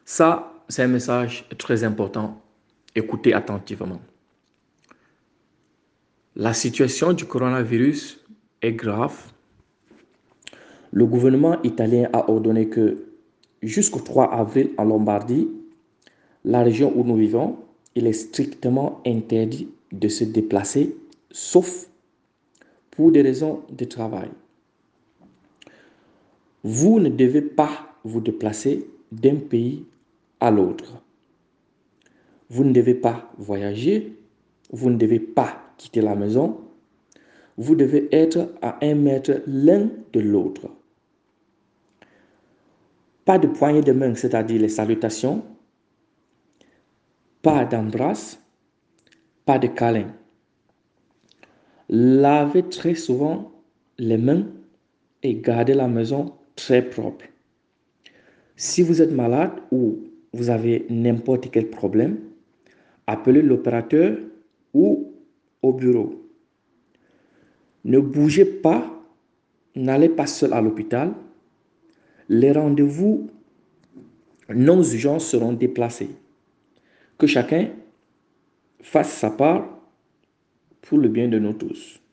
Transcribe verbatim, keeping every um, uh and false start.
Ça, c'est un message très important. Écoutez attentivement. La situation du coronavirus est grave. Le gouvernement italien a ordonné que jusqu'au trois avril en Lombardie, la région où nous vivons, il est strictement interdit de se déplacer, sauf pour des raisons de travail. Vous ne devez pas vous déplacer d'un pays à l'autre. Vous ne devez pas voyager, vous ne devez pas quitter la maison, vous devez être à un mètre l'un de l'autre. Pas de poignée de main, c'est-à-dire les salutations, pas d'embrasse, pas de câlin. Lavez très souvent les mains et gardez la maison très propre. Si vous êtes malade ou vous avez n'importe quel problème, appelez l'opérateur ou au bureau. Ne bougez pas, n'allez pas seul à l'hôpital. Les rendez-vous non urgents seront déplacés. Que chacun fasse sa part pour le bien de nous tous.